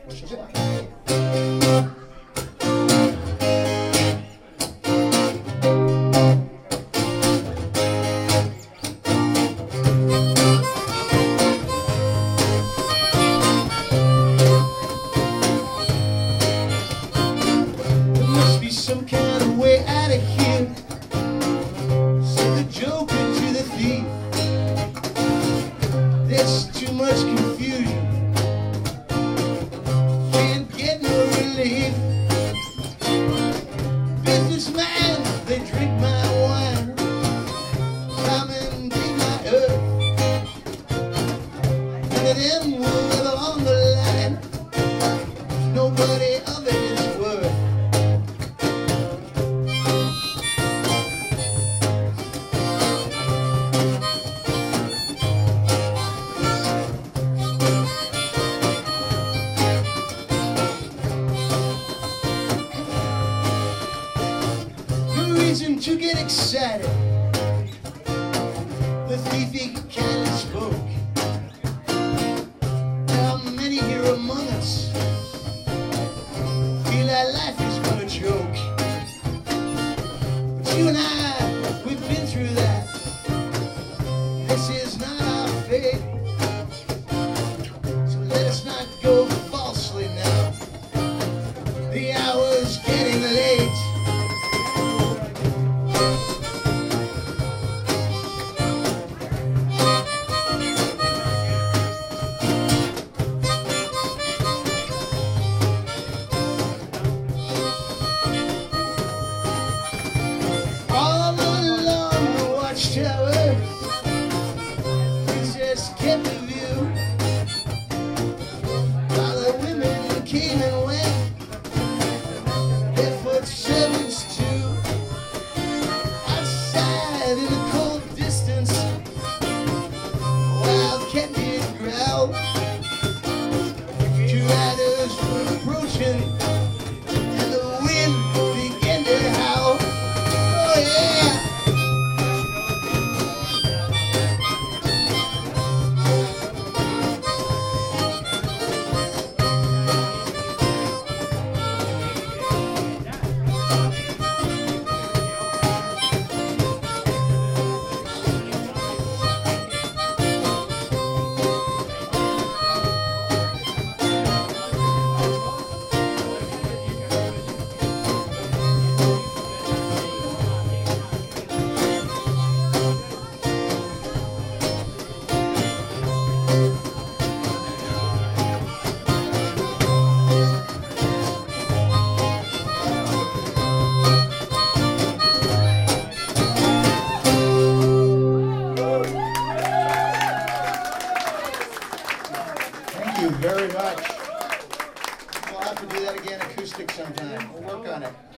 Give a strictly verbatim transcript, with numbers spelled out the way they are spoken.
Wish us luck. There must be some kind of way out of here. Said the joker to the thief. There's too much confusion. Can't get no relief. Businessman, they drink my wine. Come and take my earth. None of them will live along the line. Nobody of it is worth. Reason to get excited. The thief he kindly spoke. How many here among us feel that life is but a joke? But you and I, we've been through that. This is not our fate. So let us not go falsely now. The hour's getting late. Tower, princess kept the view. While the women came and went, barefoot servants too. Outside in the cold distance, wild cat did growl. Two riders were approaching, and the wind began to howl. Oh yeah. Thank you very much. We'll have to do that again acoustic sometime. We'll work on it.